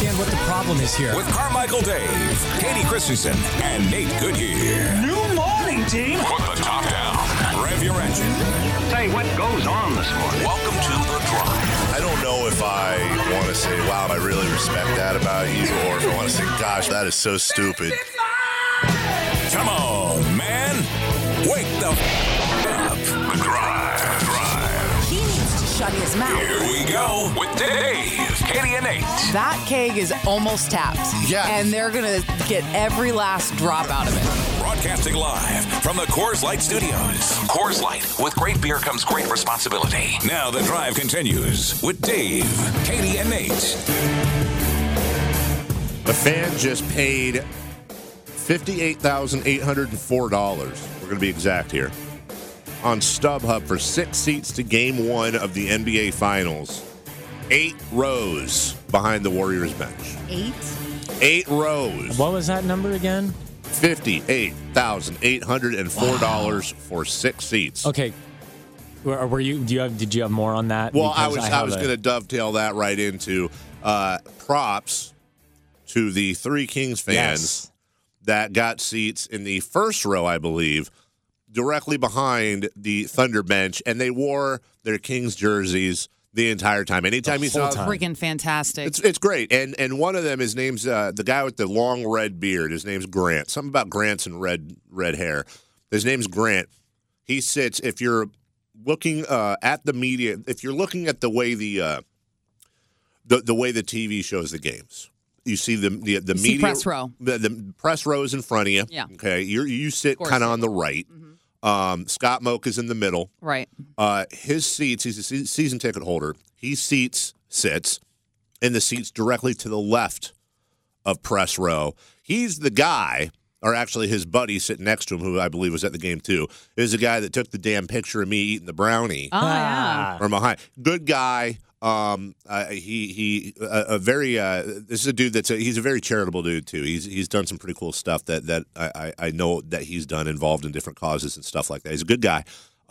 understand what the problem is here. With Carmichael Dave, Katie Christensen, and Nate Goodyear. New morning, team. Put the top down. Rev your engine. Say, what goes on this morning? Welcome to The Drive. I don't know if I want to say, wow, I really respect that about you, or if I want to say, gosh, that is so stupid. Come on, man. Wake the up. The Drive. He needs to shut his mouth. Here we go with Dave, Katie, and Nate. That keg is almost tapped. Yes. And they're going to get every last drop out of it. Broadcasting live from the Coors Light Studios. Coors Light. With great beer comes great responsibility. Now The Drive continues with Dave, Katie, and Nate. The fan just paid $58,804. We're going to be exact here. On StubHub for 6 seats to Game 1 of the NBA Finals. 8 rows behind the Warriors bench. 8 rows. What was that number again? $58,804 for 6 seats. Okay. Were you? Did you have more on that? Well, Because I was going to dovetail that right into props to the 3 Kings fans that got seats in the first row, I believe, directly behind the Thunder bench, and they wore their Kings jerseys the entire time. Anytime you saw them, Freaking fantastic. it's great. And one of them, his name's the guy with the long red beard. His name's Grant. Something about Grant's and red hair. His name's Grant. He sits. If you're looking at the media, if you're looking at the way the way the TV shows the games, you see the media press row. The press row is in front of you. Yeah. Okay. You sit kind of on the right. Mm-hmm. Scott Moak is in the middle. Right. His seats, he's a season ticket holder. He sits in the seats directly to the left of press row. He's the guy, or actually his buddy sitting next to him, who I believe was at the game too, is the guy that took the damn picture of me eating the brownie. Oh, yeah. From behind. Good guy. This is a dude he's a very charitable dude too. He's done some pretty cool stuff that I know that he's done, involved in different causes and stuff like that. He's a good guy.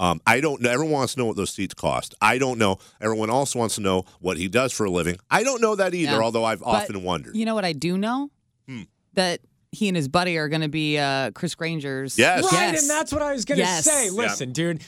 I don't know. Everyone wants to know what those seats cost. I don't know. Everyone also wants to know what he does for a living. I don't know that either, although I've often wondered. You know what I do know? That he and his buddy are going to be Chris Granger's. Yes. Right, and that's what I was going to say. Listen, dude.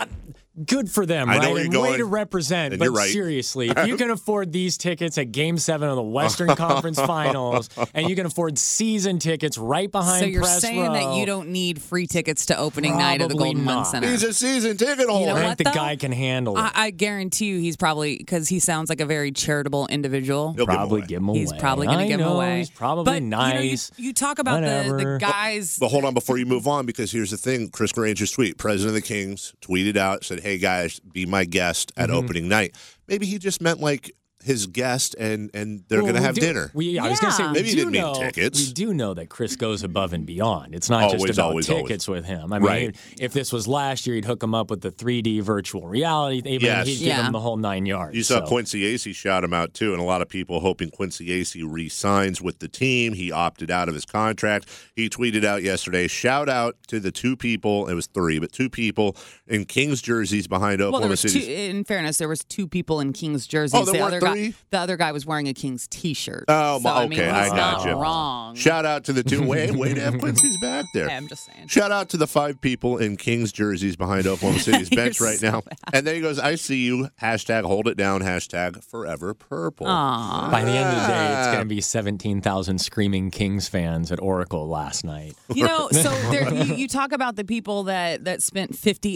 Good for them, I right? know where you're And going. way to represent. And But you're right. seriously, if you can afford these tickets at Game 7 of the Western Conference Finals, and you can afford season tickets right behind So you're press saying row, that you don't need free tickets to opening night of the Probably Golden One not. Center. He's a season ticket holder. You know I what, think the though? guy can handle it. I guarantee you he's probably, because he sounds like a very charitable individual. He'll Probably give give him away. He's probably going to give him away. He's probably but, nice. You talk about the whatever. guys. But hold on before you move on, because here's the thing. Chris Granger's tweet, president of the Kings, tweeted out, said, hey, guys, be my guest at opening night. Maybe he just meant like his guest and they're going to have dinner. I was going to say, Yeah. Maybe he didn't mean tickets. We do know that Chris goes above and beyond. It's not Always, just about always, tickets with him. I mean, Right. if this was last year, he'd hook him up with the 3D virtual reality. Yes. He'd give him the whole 9 yards. You saw so. Quincy Acey shout him out, too, and a lot of people hoping Quincy Acey re-signs with the team. He opted out of his contract. He tweeted out yesterday, shout out to the 2 people, it was 3, but 2 people in Kings jerseys behind Well, there Oklahoma was City. in fairness, there was 2 people in Kings jerseys. Oh, there weren't 3? The other guy was wearing a Kings T-shirt. Oh, so, I mean, okay, I he's got not you. wrong. Shout out to the 2. Way to have Quincy's back there. I'm just saying. Shout out to the 5 people in Kings jerseys behind Oklahoma City's bench You're right so now. bad. And then he goes, I see you. Hashtag hold it down. Hashtag forever purple. By the end of the day, it's going to be 17,000 screaming Kings fans at Oracle last night. You know, so you talk about the people that spent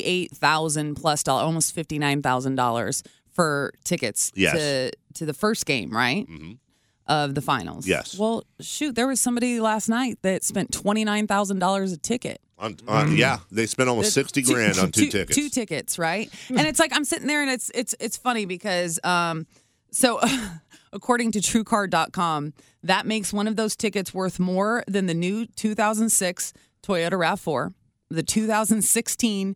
$58,000 plus, almost $59,000 for tickets Yes. to the first game, right? Mm-hmm. Of the finals. Yes. Well, shoot, there was somebody last night that spent $29,000 a ticket. Yeah, they spent almost $60,000 on 2 tickets. 2 tickets, right? And it's like I'm sitting there, and it's funny because so according to TrueCard.com, that makes one of those tickets worth more than the new 2006 Toyota RAV4, the 2016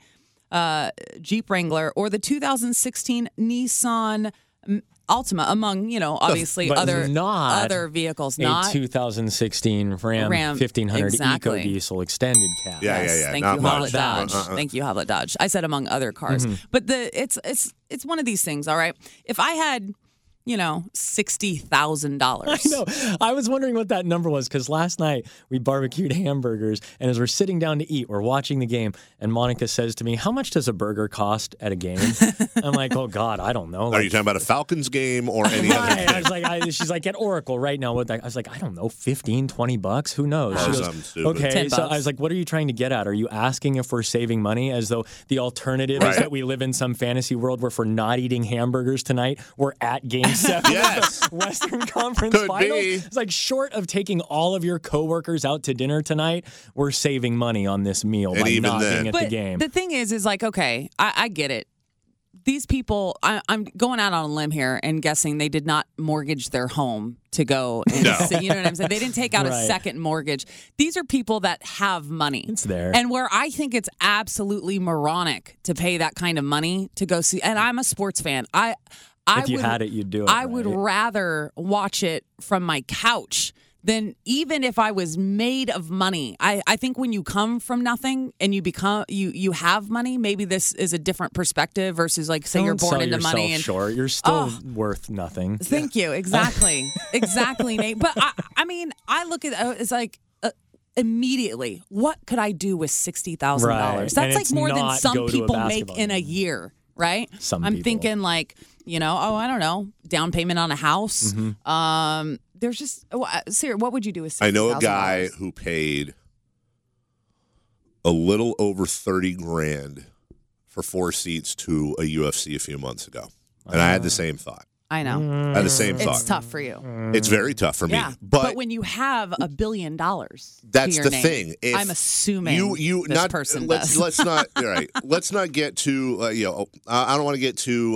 Jeep Wrangler, or the 2016 Nissan Altima, among, obviously But other vehicles. A Not 2016 Ram 1500 exactly. EcoDiesel extended cab. Yeah. Thank Not you, much. Howlett Dodge. Thank you, Howlett Dodge. I said among other cars, but it's one of these things. All right, if I had $60,000. I know. I was wondering what that number was because last night we barbecued hamburgers, and as we're sitting down to eat, we're watching the game, and Monica says to me, "How much does a burger cost at a game?" I'm like, "Oh God, I don't know." Are you talking about a Falcons game or any other game? I was like, she's like, at Oracle right now. I was like, I don't know, $15-$20? Who knows? She goes, something stupid. okay. $10. So I was like, what are you trying to get at? Are you asking if we're saving money as though the alternative is that we live in some fantasy world where if we're not eating hamburgers tonight, we're at Game 7 Yes. of the Western Conference Could Finals? be. It's like short of taking all of your coworkers out to dinner tonight, we're saving money on this meal And by even not then- being at But the game. the thing is like, okay, I get it. These people, I'm going out on a limb here and guessing they did not mortgage their home to go and sit, you know what I'm saying? They didn't take out a Right. second mortgage. These are people that have money. It's there. And where I think it's absolutely moronic to pay that kind of money to go see, and I'm a sports fan. If you had it, you'd do it, I would right? rather watch it from my couch than even if I was made of money. I think when you come from nothing and you become you have money, maybe this is a different perspective versus like say you're Don't born sell into yourself money and short. You're still worth nothing. thank you. Exactly. Exactly, Nate. But I mean, I look at it's like immediately, what could I do with $60,000? Right. That's And like it's more than not some go to a people make basketball in a game. year, right? Some I'm people. thinking like, I don't know, down payment on a house. Mm-hmm. There's just, Sarah, what would you do with $60,000? I know a guy who paid a little over $30,000 for 4 seats to a UFC a few months ago, and I had the same thought. I know. I had the same thought. It's tough for you. It's very tough for me. Yeah. But when you have $1 billion, that's to your the name, thing. If I'm assuming you this not person let's does. let's not all right. Let's not get too I don't want to get too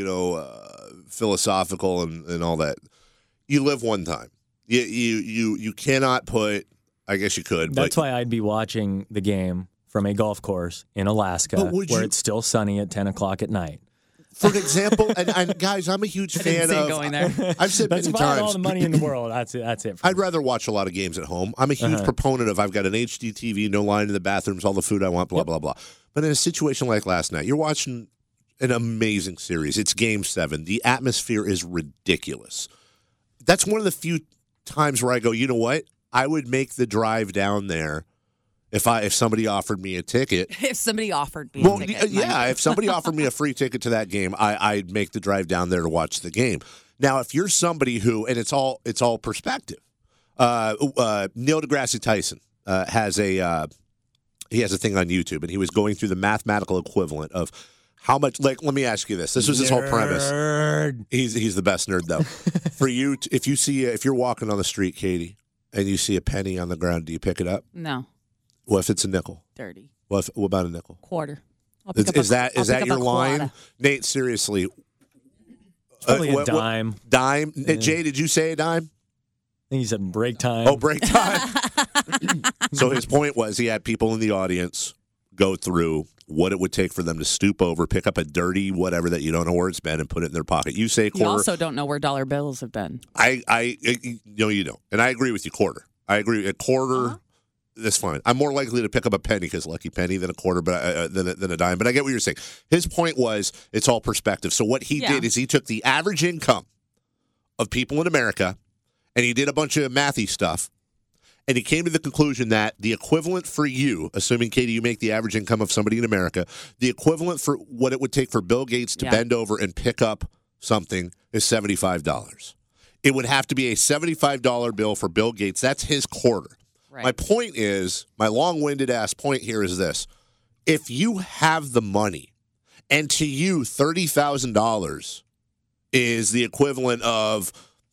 philosophical and all that. You live one time. You cannot put. I guess you could. That's but why I'd be watching the game from a golf course in Alaska But would where you- it's still sunny at 10 o'clock at night. For an example, and guys, I'm a huge fan see it of. going there. I've said That's many about times. all the money in the world. That's it. For I'd rather watch a lot of games at home. I'm a huge proponent of I've got an HD TV, no line in the bathrooms, all the food I want, blah, blah, blah. But in a situation like last night, you're watching an amazing series. It's Game 7. The atmosphere is ridiculous. That's one of the few times where I go, you know what? I would make the drive down there if somebody offered me a ticket. If somebody offered me Well, a ticket. yeah, if somebody offered me a free ticket to that game, I'd make the drive down there to watch the game. Now, if you're somebody who, and it's all perspective. Neil deGrasse Tyson has a thing on YouTube, and he was going through the mathematical equivalent of how much. Like, let me ask you this: this was his whole premise. Nerd. He's the best nerd though. For you, if you're walking on the street, Katie, and you see a penny on the ground, do you pick it up? No, What if it's a nickel? dirty. What about a nickel? Quarter. I'll pick up Is a- that I'll pick up your a line, quarter. Nate? Seriously, Probably a what- dime. Dime. Jay, did you say a dime? I think he said break time. Oh, break time. So his point was he had people in the audience go through what it would take for them to stoop over, pick up a dirty whatever that you don't know where it's been, and put it in their pocket. You say You quarter. also don't know where dollar bills have been. No, you don't. And I agree with you. Quarter. I agree. A quarter. That's fine. I'm more likely to pick up a penny because lucky penny than a quarter, but than a dime. But I get what you're saying. His point was it's all perspective. So what he did is he took the average income of people in America, and he did a bunch of mathy stuff, and he came to the conclusion that the equivalent for you, assuming Katie, you make the average income of somebody in America, the equivalent for what it would take for Bill Gates to bend over and pick up something is $75. It would have to be a $75 bill for Bill Gates. That's his quarter. Right. My point is, my long-winded ass point here is this. If you have the money, and to you $30,000 is the equivalent of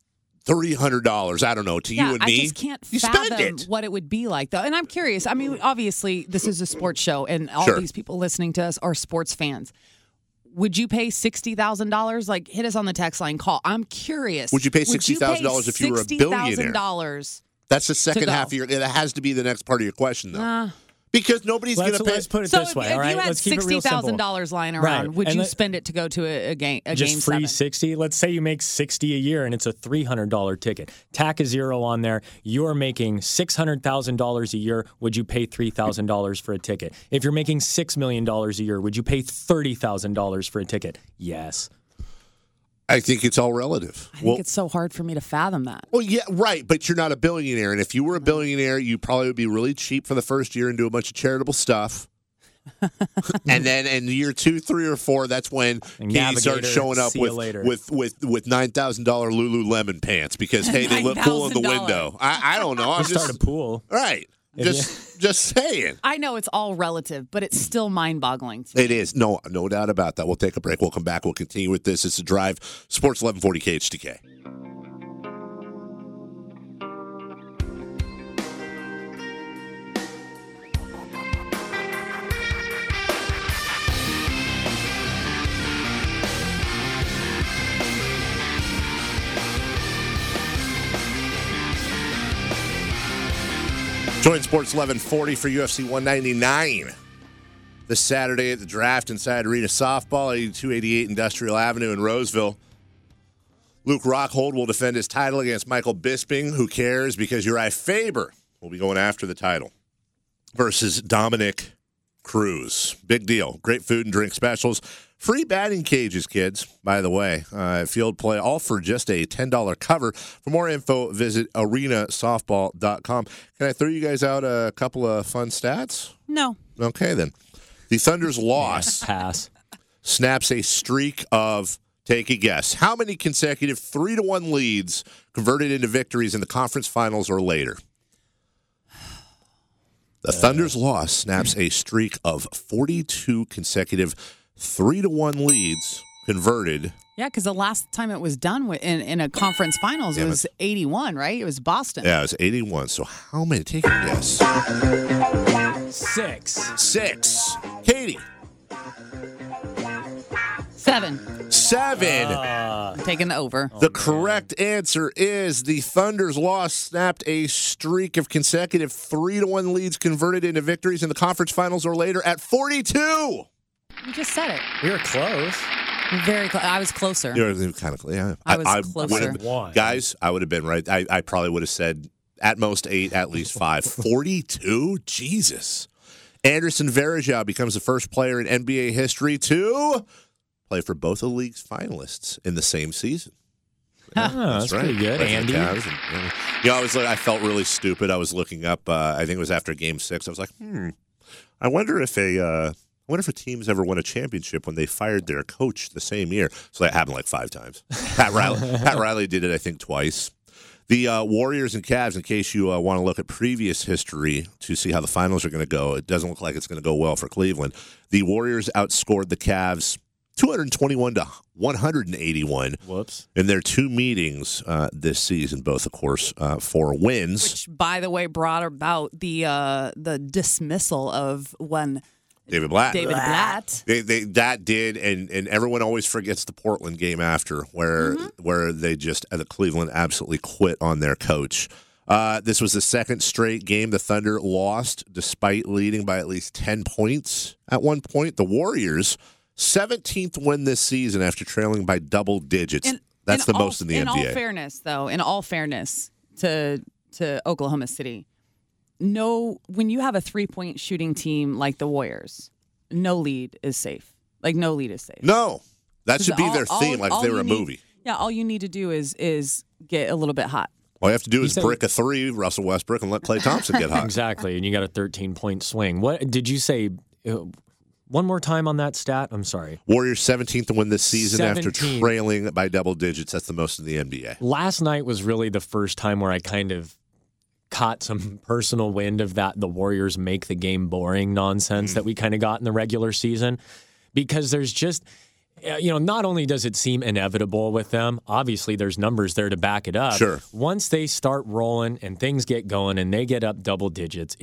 $300, I don't know, to you and me, I just can't you spend fathom it. what it would be like, though. And I'm curious. I mean, obviously, this is a sports show, and all Sure. these people listening to us are sports fans. Would you pay $60,000? Like, hit us on the text line. Call. I'm curious. Would you pay $60,000 if you were a billionaire? $60,000. That's the second go. half of your. It has to be the next part of your question, though, because nobody's going to pay. Let's put it So this if, way, if all right? you had Let's keep it real simple. $60,000 lying around, Right. would And you let- spend it to go to a game? Just game free 7? 60. Let's say you make 60 a year and it's a $300 ticket. Tack a zero on there. You're making $600,000 a year. Would you pay $3,000 for a ticket? If you're making $6 million a year, would you pay $30,000 for a ticket? Yes. I think it's all relative. I think it's so hard for me to fathom that. Well, yeah, right, but you're not a billionaire. And if you were a billionaire, you probably would be really cheap for the first year and do a bunch of charitable stuff. And then in year 2, 3, or 4, that's when Katie starts showing up with $9,000 Lululemon pants because, hey, they look cool in the window. I don't know. We'll start a pool. Right. Just saying. I know it's all relative, but it's still mind-boggling to me. It is. No doubt about that. We'll take a break. We'll come back. We'll continue with this. It's The Drive, Sports 1140 KHTK. Join Sports 1140 for UFC 199 this Saturday at the Draft Inside Arena Softball, 8288 Industrial Avenue in Roseville. Luke Rockhold will defend his title against Michael Bisping. Who cares? Because Uriah Faber will be going after the title versus Dominic Cruz. Big deal. Great food and drink specials. Free batting cages, kids, by the way. Field play, all for just a $10 cover. For more info, visit arenasoftball.com. Can I throw you guys out a couple of fun stats? No. Okay, then. The Thunder's loss snaps a streak of, take a guess, how many consecutive 3-1 leads converted into victories in the conference finals or later? The Thunder's loss snaps a streak of 42 consecutive 3-1 leads converted. Yeah, because the last time it was done in a conference finals, it was 81, right? It was Boston. Yeah, it was 81. So how many? Take a guess. 6. Katie. 7. 7. I'm taking the over. The correct answer is the Thunder's loss snapped a streak of consecutive 3-1 leads converted into victories in the conference finals or later at 42. You just said it. We were close. Very close. I was closer. You're kind of, yeah. I was closer. Guys, I would have been right. I probably would have said at most 8, at least 5. 42? Jesus. Anderson Varejao becomes the first player in NBA history to play for both the league's finalists in the same season. That's right. Pretty good, Andy. I felt really stupid. I was looking up, I think it was after Game 6. I was like, I wonder if a team's ever won a championship when they fired their coach the same year. So that happened like 5 times. Pat Riley did it, I think, twice. The Warriors and Cavs, in case you want to look at previous history to see how the finals are going to go, it doesn't look like it's going to go well for Cleveland. The Warriors outscored the Cavs 221 to 181. Whoops. In their 2 meetings this season, both, of course, 4 wins. Which, by the way, brought about the dismissal of one David Blatt. That did, and everyone always forgets the Portland game after, where they just, the Cleveland absolutely quit on their coach. This was the second straight game the Thunder lost, despite leading by at least 10 points at one point. The Warriors, 17th win this season after trailing by double digits. That's the most in the NBA. In all fairness to Oklahoma City, when you have a 3-point shooting team like the Warriors, no lead is safe. Like, no lead is safe. No. That should be their theme, like if they were a movie. Yeah, all you need to do is get a little bit hot. All you have to do is brick a 3, Russell Westbrook, and let Klay Thompson get hot. Exactly, and you got a 13-point swing. What did you say? One more time on that stat? I'm sorry. Warriors 17th to win this season after trailing by double digits. That's the most in the NBA. Last night was really the first time where I kind of caught some personal wind of that the Warriors make the game boring nonsense that we kind of got in the regular season. Because there's just, not only does it seem inevitable with them, obviously there's numbers there to back it up. Sure. Once they start rolling and things get going and they get up double digits,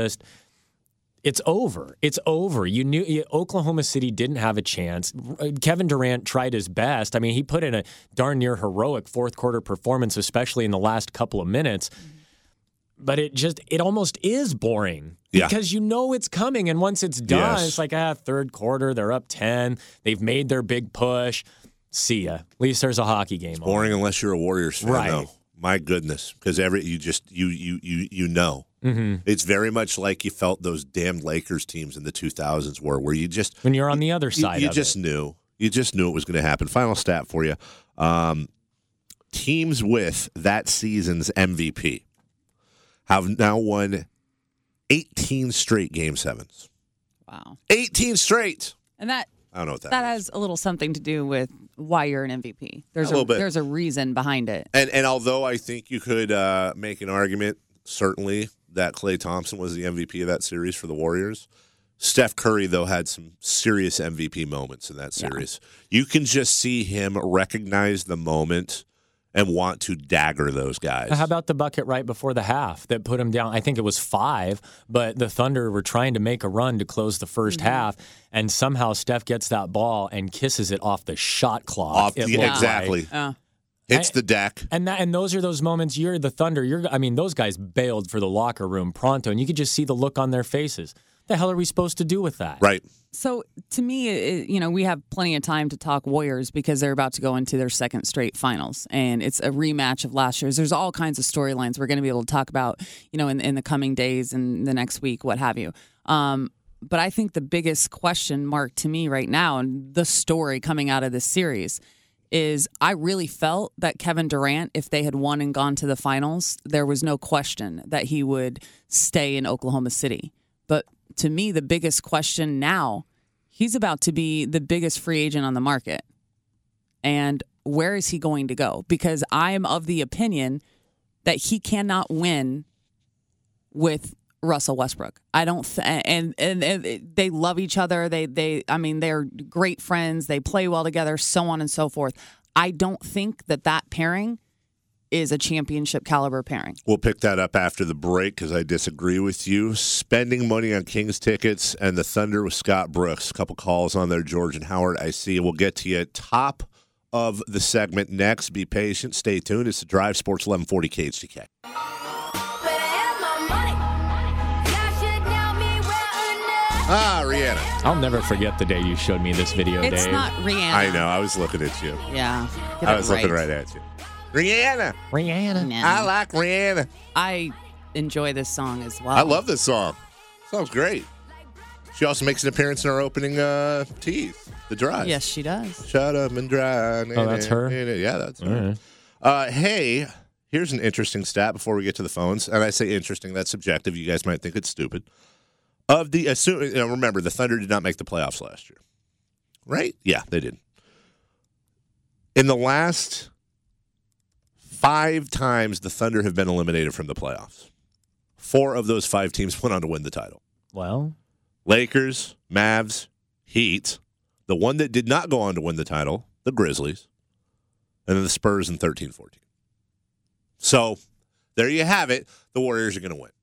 it's over. It's over. You knew Oklahoma City didn't have a chance. Kevin Durant tried his best. I mean, he put in a darn near heroic fourth quarter performance, especially in the last couple of minutes. But it almost is boring because you know it's coming. And once it's done, it's like, third quarter, they're up 10. They've made their big push. See ya. At least there's a hockey game. It's boring unless you're a Warriors fan, though. My goodness. Because you know. Mm-hmm. It's very much like you felt those damned Lakers teams in the 2000s were, where you just... When you're on the other side you of just it. knew. You just knew it was going to happen. Final stat for you. Teams with that season's MVP have now won 18 straight Game 7s. Wow. 18 straight. And that I don't know what that that means. has a little something to do with why you're an MVP. There's A little bit. There's a reason behind it. And although I think you could make an argument, certainly, that Klay Thompson was the MVP of that series for the Warriors, Steph Curry, though, had some serious MVP moments in that series. Yeah. You can just see him recognize the moment and want to dagger those guys. How about the bucket right before the half that put him down? I think it was 5, but the Thunder were trying to make a run to close the first half, and somehow Steph gets that ball and kisses it off the shot clock. Exactly. Hits the deck. And those are those moments. You're the Thunder. Those guys bailed for the locker room pronto, and you could just see the look on their faces. The hell are we supposed to do with that? Right. So to me, we have plenty of time to talk Warriors because they're about to go into their second straight finals, and it's a rematch of last year's. There's all kinds of storylines we're going to be able to talk about, in the coming days and the next week, what have you. But I think the biggest question mark to me right now, and the story coming out of this series, is I really felt that Kevin Durant, if they had won and gone to the finals, there was no question that he would stay in Oklahoma City. But to me, the biggest question now, he's about to be the biggest free agent on the market. And where is he going to go? Because I am of the opinion that he cannot win with Russell Westbrook. I don't and they love each other. They're great friends. They play well together, so on and so forth. I don't think that pairing is a championship caliber pairing. We'll pick that up after the break because I disagree with you. Spending money on Kings tickets and the Thunder with Scott Brooks. A couple calls on there, George and Howard. I see. We'll get to you top of the segment next. Be patient. Stay tuned. It's the Drive Sports 1140 KHTK. Rihanna. I'll never forget the day you showed me this video, Dave. It's not Rihanna. I know. I was looking at you. Yeah. I was looking right at you. Rihanna. Rihanna. I like Rihanna. I enjoy this song as well. I love this song. Song's great. She also makes an appearance in our opening tease, The Drive. Yes, she does. Shut up and drive. Oh, that's her? Yeah, that's her. Right. Hey, here's an interesting stat before we get to the phones. And I say interesting, that's subjective. You guys might think it's stupid. Remember, the Thunder did not make the playoffs last year. Right? Yeah, they did. In the last 5 times the Thunder have been eliminated from the playoffs, 4 of those 5 teams went on to win the title. Well, Lakers, Mavs, Heat. The one that did not go on to win the title, the Grizzlies. And then the Spurs in 13-14. So, there you have it. The Warriors are going to win.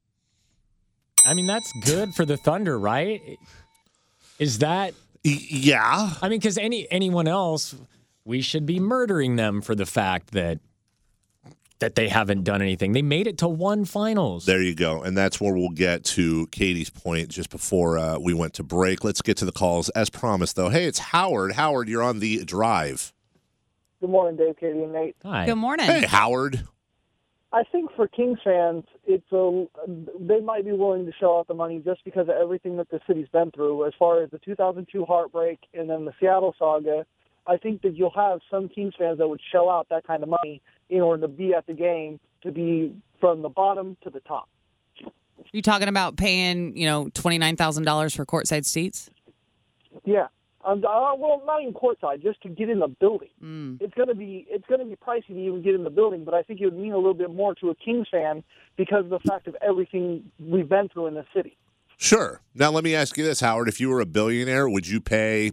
that's good for the Thunder, right? Is that... Yeah. Because anyone else, we should be murdering them for the fact that they haven't done anything. They made it to 1 finals. There you go. And that's where we'll get to Katie's point just before we went to break. Let's get to the calls. As promised, though. Hey, it's Howard. Howard, you're on the Drive. Good morning, Dave, Katie, and Nate. Hi. Good morning. Hey, Howard. I think for Kings fans, they might be willing to shell out the money just because of everything that the city's been through, as far as the 2002 heartbreak and then the Seattle saga. I think that you'll have some Kings fans that would shell out that kind of money in order to be at the game, to be from the bottom to the top. You talking about paying, $29,000 for courtside seats? Yeah. Well, not even courtside, just to get in the building. It's going to be pricey to even get in the building, but I think it would mean a little bit more to a Kings fan because of the fact of everything we've been through in the city. Sure. Now, let me ask you this, Howard. If you were a billionaire, would you pay,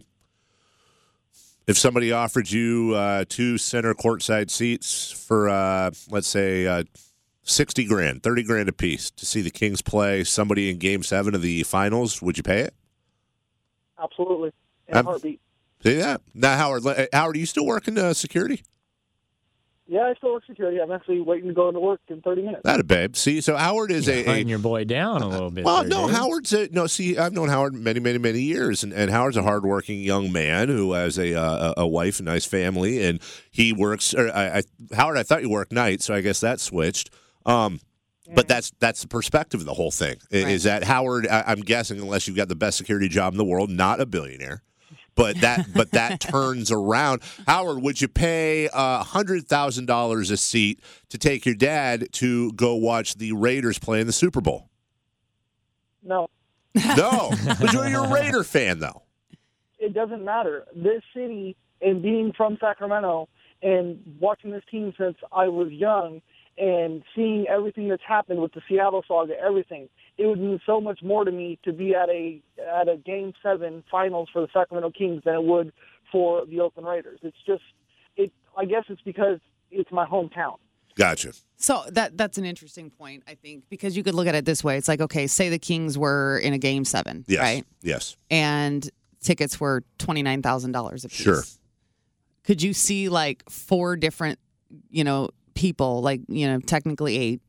if somebody offered you 2 center courtside seats for, let's say, $60,000, $30,000 a piece to see the Kings play somebody in Game 7 of the finals, would you pay it? Absolutely. In a heartbeat. See that? Now, Howard, are you still working security? Yeah, I still work security. I'm actually waiting to go into work in 30 minutes. That a babe. See, so Howard is hunting your boy down a little bit. Well, there, no, Dave. Howard's I've known Howard many, many, many years, and Howard's a hardworking young man who has a wife, a nice family, and he works. Howard, I thought you worked nights, so I guess that switched. But that's the perspective of the whole thing. Is that Howard? I'm guessing, unless you've got the best security job in the world, not a billionaire. but that turns around. Howard, would you pay $100,000 a seat to take your dad to go watch the Raiders play in the Super Bowl? No, No, but you're a Raider fan, though. it doesn't matter. This city, and being from Sacramento and watching this team since I was young and seeing everything that's happened with the Seattle saga, everything, it would mean so much more to me to be at a Game 7 finals for the Sacramento Kings than it would for the Oakland Raiders. It's just, I guess it's because it's my hometown. Gotcha. So that's an interesting point, I think, because you could look at it this way. It's like, okay, say the Kings were in a Game 7, Yes. right? Yes. And tickets were $29,000 a piece. Sure. Could you see like 4 different, people, like, technically 8,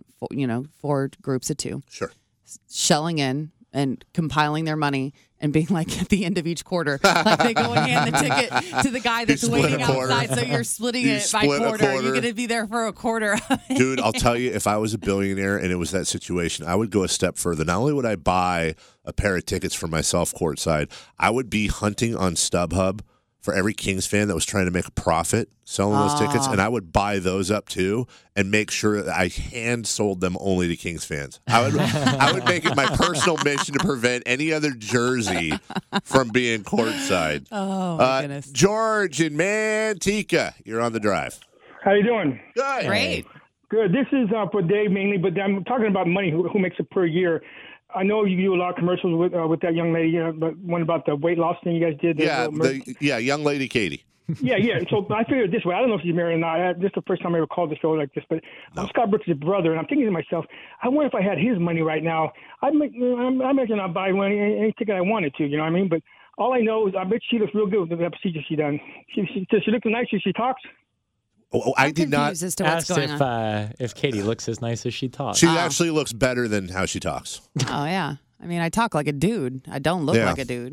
4 groups of 2, Sure. shelling in and compiling their money and being like at the end of each quarter, like they go and hand the ticket to the guy that's split waiting a quarter. outside. So you're splitting You it by split a quarter. quarter. You're going to be there for a quarter. Dude, I'll tell you, if I was a billionaire and it was that situation, I would go a step further. Not only would I buy a pair of tickets for myself courtside, I would be hunting on StubHub for every Kings fan that was trying to make a profit selling those tickets, and I would buy those up too and make sure that I hand sold them only to Kings fans. I would make it my personal mission to prevent any other jersey from being courtside. Oh, my goodness. George in Manteca, you're on the drive. How you doing? Good. Great. Good. This is for Dave mainly, but I'm talking about money. Who makes it per year? I know you do a lot of commercials with that young lady, but one about the weight loss thing you guys did. Young lady Katie. Yeah. So I figured this way. I don't know if she's married or not. This is the first time I ever called the show like this, but I'm Scott Brooks' brother, and I'm thinking to myself, I wonder if I had his money right now, I imagine I'd buy any ticket I wanted to. You know what I mean? But all I know is I bet she looks real good with the procedure she done. Does she look nice as she talks? Oh, I did not Confused as to what's Asked going on. if Katie looks as nice as she talks. She actually looks better than how she talks. Oh, yeah. I mean, I talk like a dude. I don't look Yeah. like a dude. Is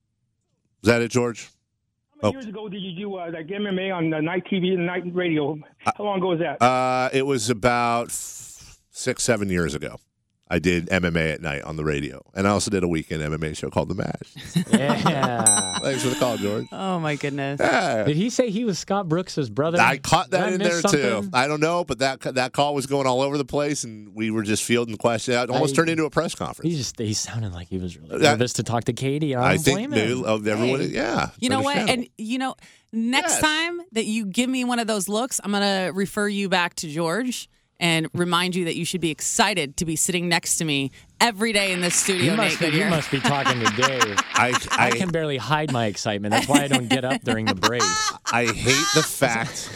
that it, George? How many years ago did you do like MMA on the night TV and night radio? How long ago was that? It was about 6-7 years ago. I did MMA at night on the radio, and I also did a weekend MMA show called The Match. Yeah. Thanks for the call, George. Oh, my goodness. Yeah. Did he say he was Scott Brooks' brother? I caught Did that I in miss there too. something? I don't know, but that call was going all over the place, and we were just fielding questions. It almost turned into a press conference. He sounded like he was really nervous to talk to Katie. I I don't think blame maybe him. everyone. Hey. Yeah. You know what? understandable. And, next Yes. time that you give me one of those looks, I'm going to refer you back to George and remind you that you should be excited to be sitting next to me every day in this studio, You Nate must, you Goodyear. must be talking to Dave. I can barely hide my excitement. That's why I don't get up during the breaks. I hate the fact.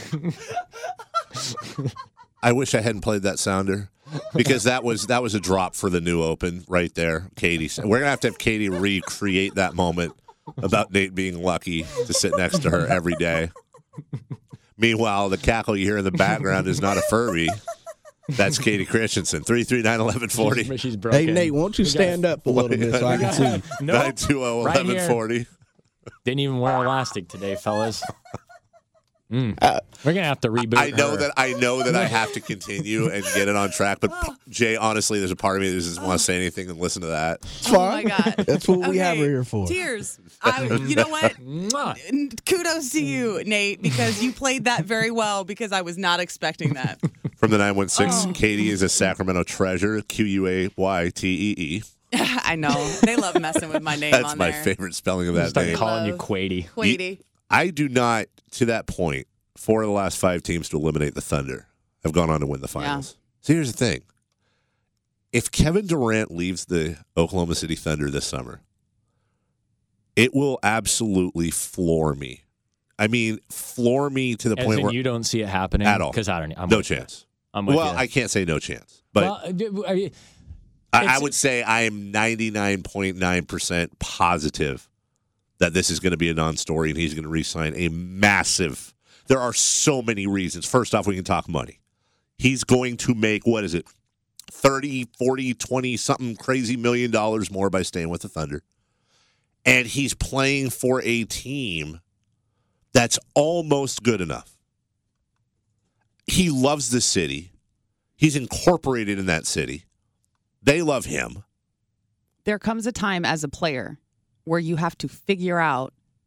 I wish I hadn't played that sounder because that was a drop for the new open right there. Katie, we're gonna have Katie recreate that moment about Nate being lucky to sit next to her every day. Meanwhile, the cackle you hear in the background is not a Furby. That's Katie Christensen, 339-1140. She's broken. Hey, Nate, won't you stand up a little bit so I can see you? Nope. 920-1140. Didn't even wear elastic today, fellas. We're gonna have to reboot. I know her. that I have to continue and get it on track. But Jay, honestly, there's a part of me that doesn't want to say anything and listen to that. It's Oh, my fine. God. That's what we have her Okay, here for. Tears. You know what? Mwah. Kudos to you, Nate, because you played that very well because I was not expecting that. From the 916, Katie is a Sacramento treasure, Quaytee. I know. They love messing with my name That's on my there. favorite spelling of that Start name. calling you Love. Quady. Quady. I do not, to that point, 4 of the last 5 teams to eliminate the Thunder have gone on to win the finals. So here's the thing. If Kevin Durant leaves the Oklahoma City Thunder this summer, it will absolutely floor me. I mean, floor me to the As point in where you don't see it happening At all. because I don't. I'm no with you. chance. I'm with Well, you. I can't say no chance, but Well, I mean, I it's- would say I am 99.9% positive that this is going to be a non-story and he's going to re-sign a massive. There are so many reasons. First off, we can talk money. He's going to make, 30, 40, 20, something crazy $1 million more by staying with the Thunder. And he's playing for a team that's almost good enough. He loves the city. He's incorporated in that city. They love him. There comes a time as a player where you have to figure out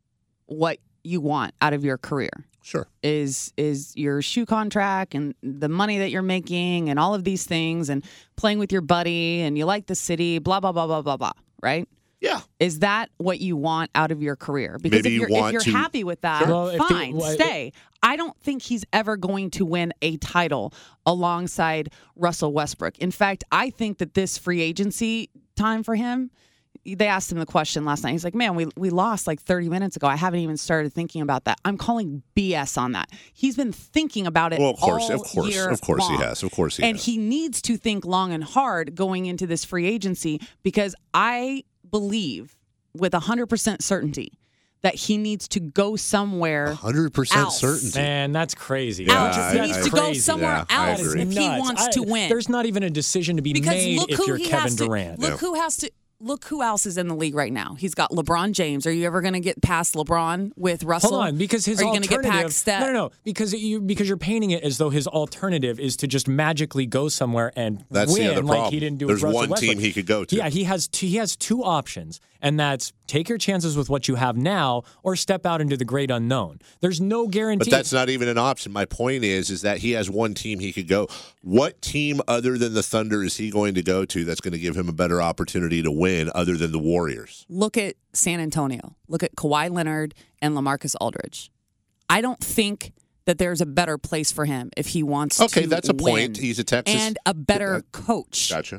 what you want out of your career. Sure. Is your shoe contract and the money that you're making and all of these things and playing with your buddy and you like the city, blah, blah, blah, blah, blah, blah, right? Yeah. Is that what you want out of your career? Because Maybe if you're happy with that, fine, stay. I don't think he's ever going to win a title alongside Russell Westbrook. In fact, I think that this free agency time for him, they asked him the question last night. He's like, man, we lost like 30 minutes ago. I haven't even started thinking about that. I'm calling BS on that. He's been thinking about it of course he has. Of course he and has. he needs to think long and hard going into this free agency because I believe with 100% certainty that he needs to go somewhere 100% certainty. Man, that's crazy. He needs to go somewhere else agree. if he wants to win. There's not even a decision to be made if you're Kevin Durant. Look who else is in the league right now. He's got LeBron James. Are you ever going to get past LeBron with Russell? Hold on, because his Are you going alternative. to get past Steph? No, because you're painting it as though his alternative is to just magically go somewhere and That's win the other like problem. he didn't do There's with Russell one Westbrook. team he could go to. Yeah, he has two options, and that's take your chances with what you have now or step out into the great unknown. There's no guarantee. But that's not even an option. My point is that he has one team he could go. What team other than the Thunder is he going to go to that's going to give him a better opportunity to win other than the Warriors? Look at San Antonio. Look at Kawhi Leonard and LaMarcus Aldridge. I don't think that there's a better place for him if he wants to Okay, that's a win. point. He's a Texas. And a better coach. Gotcha.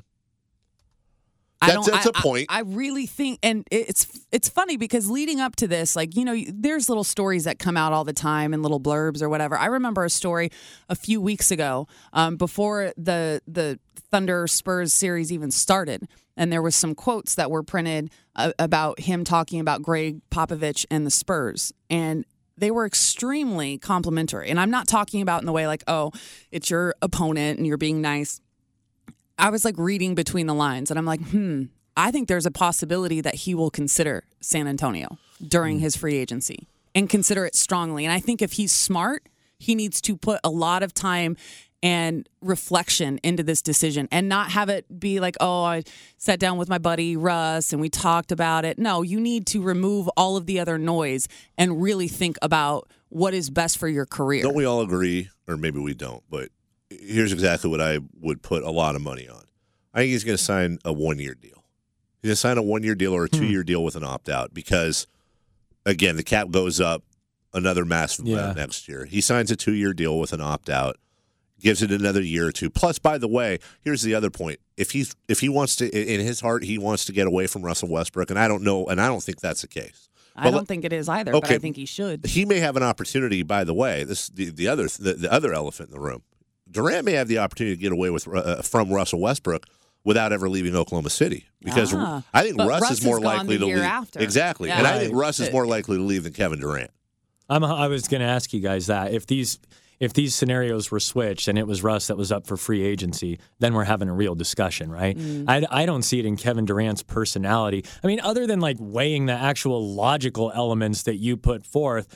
That's a point. I really think, and it's funny because leading up to this, like, you know, there's little stories that come out all the time and little blurbs or whatever. I remember a story a few weeks ago before the Thunder Spurs series even started, and there was some quotes that were printed about him talking about Greg Popovich and the Spurs, and they were extremely complimentary. And I'm not talking about in the way like, oh, it's your opponent and you're being nice. I was like reading between the lines and I'm like, I think there's a possibility that he will consider San Antonio during his free agency and consider it strongly. And I think if he's smart, he needs to put a lot of time and reflection into this decision and not have it be like, oh, I sat down with my buddy Russ and we talked about it. No, you need to remove all of the other noise and really think about what is best for your career. Don't we all agree, or maybe we don't, but here's exactly what I would put a lot of money on. I think he's going to sign a 1-year deal. He's going to sign a 1-year deal or a 2-year deal with an opt-out because, again, the cap goes up another massive amount next year. He signs a 2-year deal with an opt-out, gives it another year or two. Plus, by the way, here's the other point. If he wants to, in his heart, he wants to get away from Russell Westbrook, and I don't know, and I don't think that's the case. I don't think it is either, but I think he should. He may have an opportunity, by the way, this the other elephant in the room. Durant may have the opportunity to get away with from Russell Westbrook without ever leaving Oklahoma City because I think Russ is more likely to leave. After. Exactly, Yeah. and I think Russ is more likely to leave than Kevin Durant. I was going to ask you guys that if these scenarios were switched and it was Russ that was up for free agency, then we're having a real discussion, right? I don't see it in Kevin Durant's personality. I mean, other than like weighing the actual logical elements that you put forth,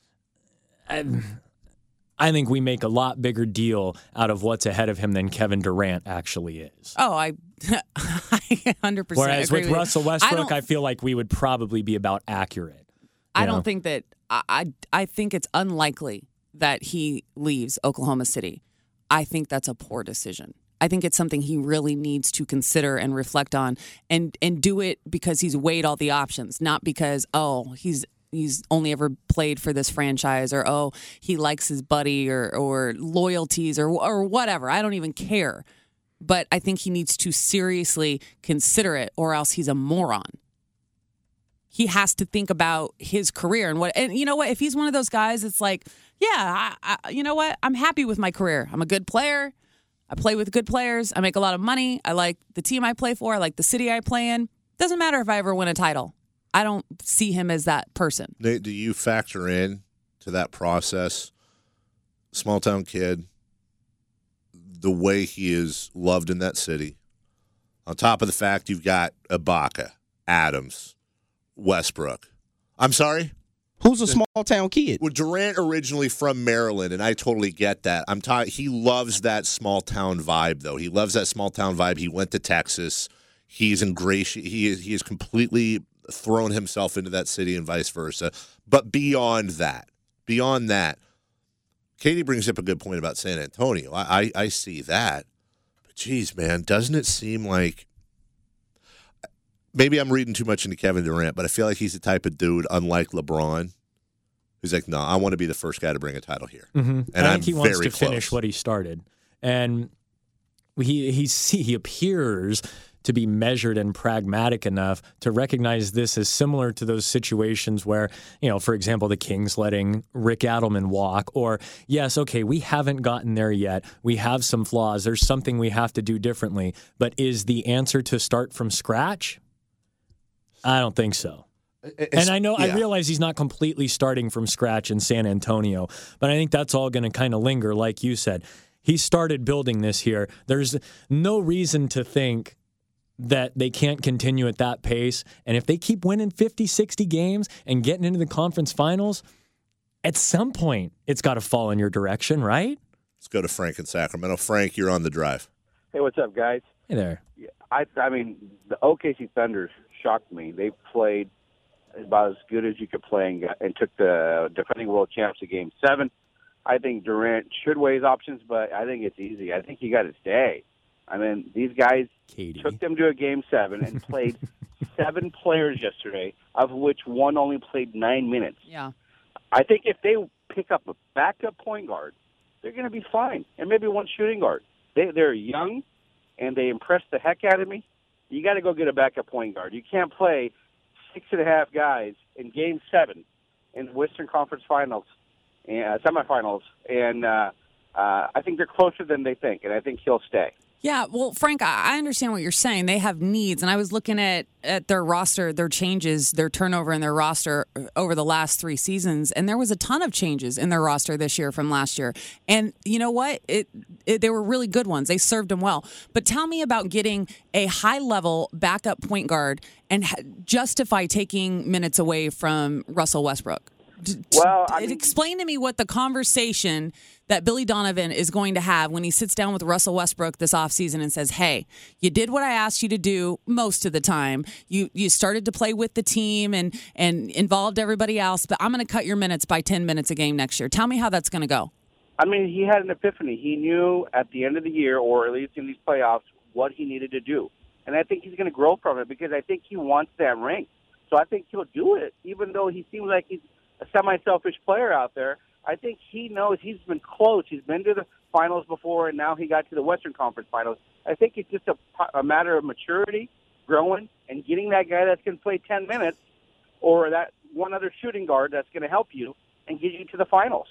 I think we make a lot bigger deal out of what's ahead of him than Kevin Durant actually is. Oh, I 100% Whereas agree with with Russell Westbrook, I feel like we would probably be about accurate. I don't think that I think it's unlikely that he leaves Oklahoma City. I think that's a poor decision. I think it's something he really needs to consider and reflect on and do it because he's weighed all the options, not because, oh, he's only ever played for this franchise or, oh, he likes his buddy or loyalties or whatever. I don't even care. But I think he needs to seriously consider it or else he's a moron. He has to think about his career and you know what? If he's one of those guys, it's like, yeah, you know what? I'm happy with my career. I'm a good player. I play with good players. I make a lot of money. I like the team I play for. I like the city I play in. Doesn't matter if I ever win a title. I don't see him as that person. Nate, do you factor in to that process, small town kid, the way he is loved in that city, on top of the fact you've got Ibaka, Adams, Westbrook. I'm sorry? Who's a small town kid? Well, Durant originally from Maryland, and I totally get that. He loves that small town vibe, though. He loves that small town vibe. He went to Texas. He's ingratiated. He is completely thrown himself into that city and vice versa. But beyond that, Katie brings up a good point about San Antonio. I see that. But geez, man, doesn't it seem like maybe I'm reading too much into Kevin Durant, but I feel like he's the type of dude, unlike LeBron, who's like, no, I want to be the first guy to bring a title here. Mm-hmm. And I think he wants to close. finish what he started. And he appears to be measured and pragmatic enough to recognize this as similar to those situations where, for example, the Kings letting Rick Adelman walk, or, yes, okay, we haven't gotten there yet. We have some flaws. There's something we have to do differently. But is the answer to start from scratch? I don't think so. And I realize he's not completely starting from scratch in San Antonio, but I think that's all going to kind of linger, like you said. He started building this here. There's no reason to think that they can't continue at that pace. And if they keep winning 50, 60 games and getting into the conference finals, at some point, it's got to fall in your direction, right? Let's go to Frank in Sacramento. Frank, you're on the drive. Hey, what's up, guys? Hey there. I mean, the OKC Thunder shocked me. They played about as good as you could play and took the defending world champs to Game 7. I think Durant should weigh his options, but I think it's easy. I think he got to stay. I mean, these guys took them to a Game 7 and played 7 players yesterday, of which one only played 9 minutes. Yeah. I think if they pick up a backup point guard, they're going to be fine, and maybe one shooting guard. They're young, and they impress the heck out of me. You got to go get a backup point guard. You can't play 6.5 guys in Game 7 in the Western Conference Finals, semifinals, and I think they're closer than they think, and I think he'll stay. Yeah, well, Frank, I understand what you're saying. They have needs, and I was looking at their roster, their changes, their turnover in their roster over the last 3 seasons, and there was a ton of changes in their roster this year from last year. And you know what? They were really good ones. They served them well. But tell me about getting a high-level backup point guard and justify taking minutes away from Russell Westbrook. Well, explain to me what the conversation that Billy Donovan is going to have when he sits down with Russell Westbrook this offseason and says, hey, you did what I asked you to do most of the time. You started to play with the team and involved everybody else, but I'm going to cut your minutes by 10 minutes a game next year. Tell me how that's going to go. I mean, he had an epiphany. He knew at the end of the year, or at least in these playoffs, what he needed to do. And I think he's going to grow from it because I think he wants that ring. So I think he'll do it, even though he seems like he's a semi-selfish player out there. I think he knows he's been close. He's been to the finals before, and now he got to the Western Conference Finals. I think it's just a matter of maturity, growing, and getting that guy that's going to play 10 minutes or that one other shooting guard that's going to help you and get you to the finals.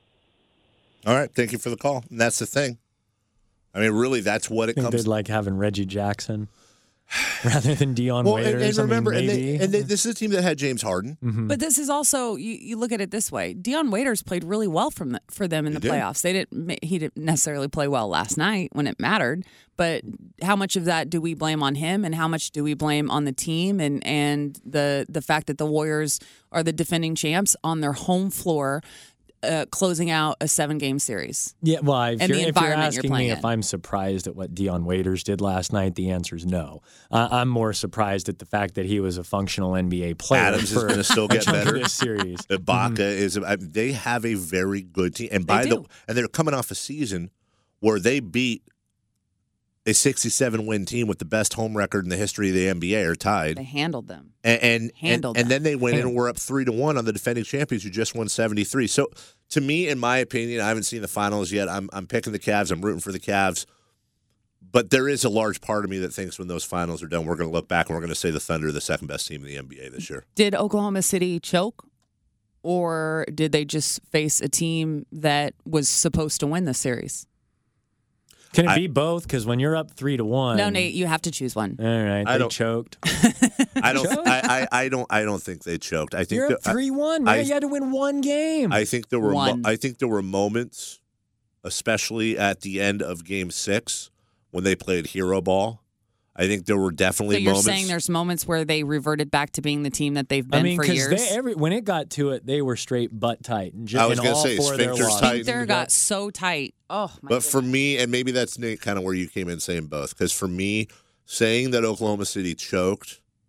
All right, thank you for the call. And that's the thing. I mean, really, that's what it comes to. They'd like having Reggie Jackson rather than Dion Waiters. And remember, maybe. This is a team that had James Harden. Mm-hmm. But this is also, you look at it this way. Dion Waiters played really well for them in the playoffs. He didn't necessarily play well last night when it mattered. But how much of that do we blame on him, and how much do we blame on the team and the fact that the Warriors are the defending champs on their home floor? Closing out a 7-game series. Yeah, well, if you're asking me in. if I'm surprised at what Dion Waiters did last night, the answer is no. I'm more surprised at the fact that he was a functional NBA player. Adams is going to still get better. This series, Ibaka is. They have a very good team, and they're coming off a season where they beat a 67-win team with the best home record in the history of the NBA, or tied. They handled them. And then they went in and were up 3-1 on the defending champions who just won 73. So, to me, in my opinion, I haven't seen the finals yet. I'm picking the Cavs. I'm rooting for the Cavs. But there is a large part of me that thinks when those finals are done, we're going to look back and we're going to say the Thunder are the second best team in the NBA this year. Did Oklahoma City choke? Or did they just face a team that was supposed to win the series? Can it be both? Because when you're up 3-1, no, Nate, you have to choose one. All right, they choked. I don't think they choked. I think you're up 3-1. Man, you had to win one game. I think there were moments, especially at the end of Game 6 when they played hero ball. I think there were definitely moments. So you're saying there's moments where they reverted back to being the team that they've been for years? When it got to it, they were straight butt tight. I was going to say, sphincters tight. Sphincter got so tight. Oh, my But for me, and maybe that's, Nate, kind of where you came in saying both, because for me, saying that Oklahoma City choked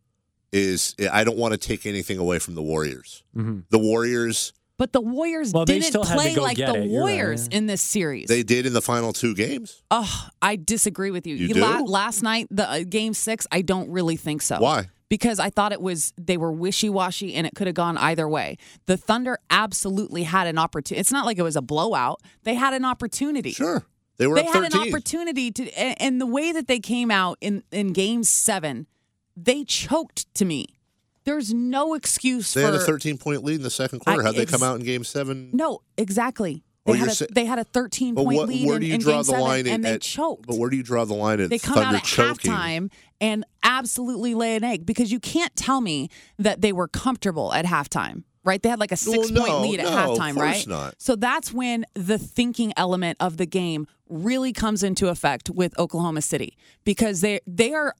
is I don't want to take anything away from the Warriors. The Warriors. But the Warriors Well, they didn't still had to play go like get the it. You're right, Warriors yeah. in this series. They did in the final 2 games. Oh, I disagree with you. You do? Last night, the Game 6, I don't really think so. Why? Because I thought they were wishy-washy and it could have gone either way. The Thunder absolutely had an opportunity. It's not like it was a blowout. They had an opportunity. Sure. They were They up had 13. an opportunity to, and the way that they came out in Game 7, they choked to me. There's no excuse They for. had a 13-point lead in the second quarter. How'd they come out in Game 7? No, exactly. Oh, They had a 13-point lead where do you in draw Game the 7, line and they at, choked. But where do you draw the line at They come Thunder out at choking? halftime and absolutely lay an egg because you can't tell me that they were comfortable at halftime, right? They had like a 6-point lead at halftime, of course right? not. So that's when the thinking element of the game really comes into effect with Oklahoma City because they are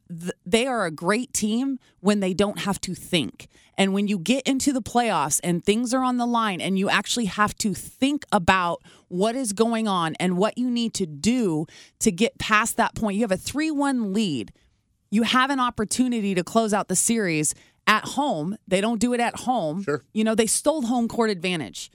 a great team when they don't have to think. And when you get into the playoffs and things are on the line and you actually have to think about what is going on and what you need to do to get past that point, you have a 3-1 lead. You have an opportunity to close out the series at home. They don't do it at home. Sure. You know, they stole home court advantage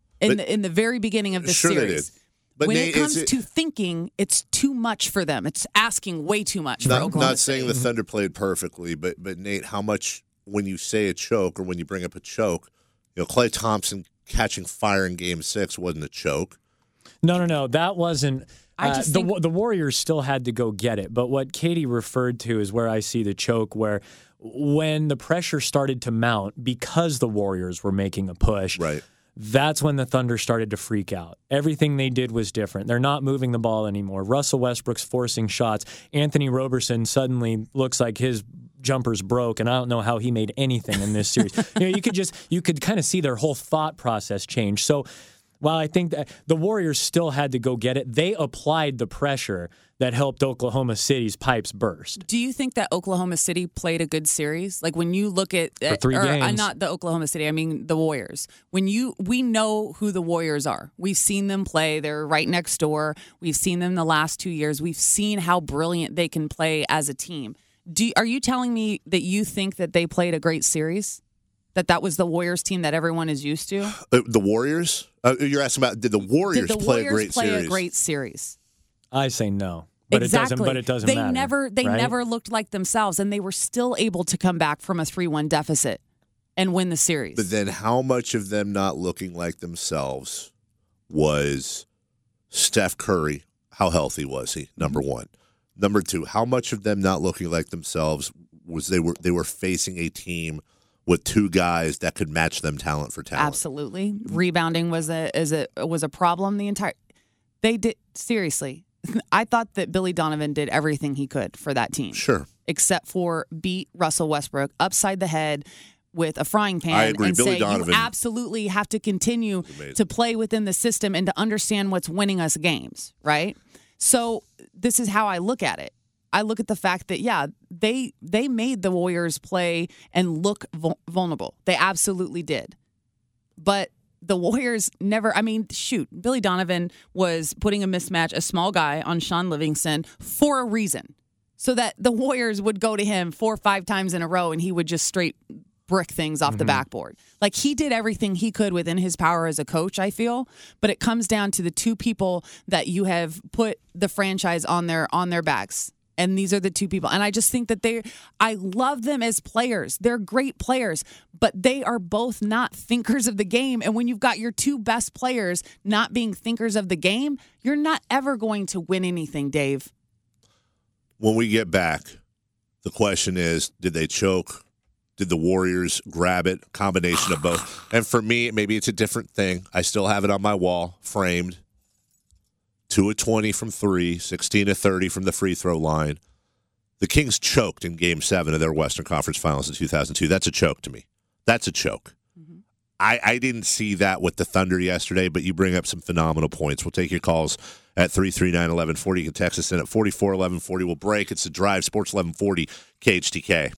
in the very beginning of the Sure series. they did. But when Nate, it comes to thinking, it's too much for them. It's asking way too much for Not, Oklahoma not saying City. the Thunder played perfectly, but Nate, how much when you say a choke or when you bring up a choke, Klay Thompson catching fire in Game 6 wasn't a choke. No. That wasn't. I just the think- the Warriors still had to go get it. But what Katie referred to is where I see the choke, where when the pressure started to mount because the Warriors were making a push. Right. That's when the Thunder started to freak out. Everything they did was different. They're not moving the ball anymore. Russell Westbrook's forcing shots. Anthony Roberson suddenly looks like his jumper's broke, and I don't know how he made anything in this series. You could kind of see their whole thought process change. So while I think that the Warriors still had to go get it, they applied the pressure that helped Oklahoma City's pipes burst. Do you think that Oklahoma City played a good series? Like when you look at For 3 games. not the Oklahoma City, I mean the Warriors. We know who the Warriors are. We've seen them play. They're right next door. We've seen them the last 2 years. We've seen how brilliant they can play as a team. Are you telling me that you think that they played a great series? That was the Warriors team that everyone is used to? The Warriors? You're asking about did the Warriors play a great series? a great series? I say no. But exactly. It doesn't they matter. They right? never looked like themselves, and they were still able to come back from a 3-1 deficit and win the series. But then how much of them not looking like themselves was Steph Curry? How healthy was he? Number one. Number two, how much of them not looking like themselves was they were facing a team with 2 guys that could match them talent for talent? Absolutely. Rebounding was a problem the entire they did seriously. I thought that Billy Donovan did everything he could for that team. Sure. Except for beat Russell Westbrook upside the head with a frying pan I agree. and Billy say Donovan you absolutely have to continue to play within the system and to understand what's winning us games, right? So this is how I look at it. I look at the fact that, yeah, they made the Warriors play and look vulnerable. They absolutely did. But the Warriors never, Billy Donovan was putting a small guy on Sean Livingston for a reason. So that the Warriors would go to him 4 or 5 times in a row and he would just straight brick things off the backboard. Like he did everything he could within his power as a coach, I feel. But it comes down to the 2 people that you have put the franchise on their backs. And these are the 2 people. And I just think that I love them as players. They're great players, but they are both not thinkers of the game. And when you've got your 2 best players not being thinkers of the game, you're not ever going to win anything, Dave. When we get back, the question is, did they choke? Did the Warriors grab it? Combination of both. And for me, maybe it's a different thing. I still have it on my wall, framed. 2 of 20 from 3, 16 of 30 from the free throw line. The Kings choked in Game 7 of their Western Conference Finals in 2002. That's a choke to me. That's a choke. Mm-hmm. I didn't see that with the Thunder yesterday, but you bring up some phenomenal points. We'll take your calls at 339-1140. You can text us in at 44-1140. We'll break. It's The Drive, Sports 1140, KHTK.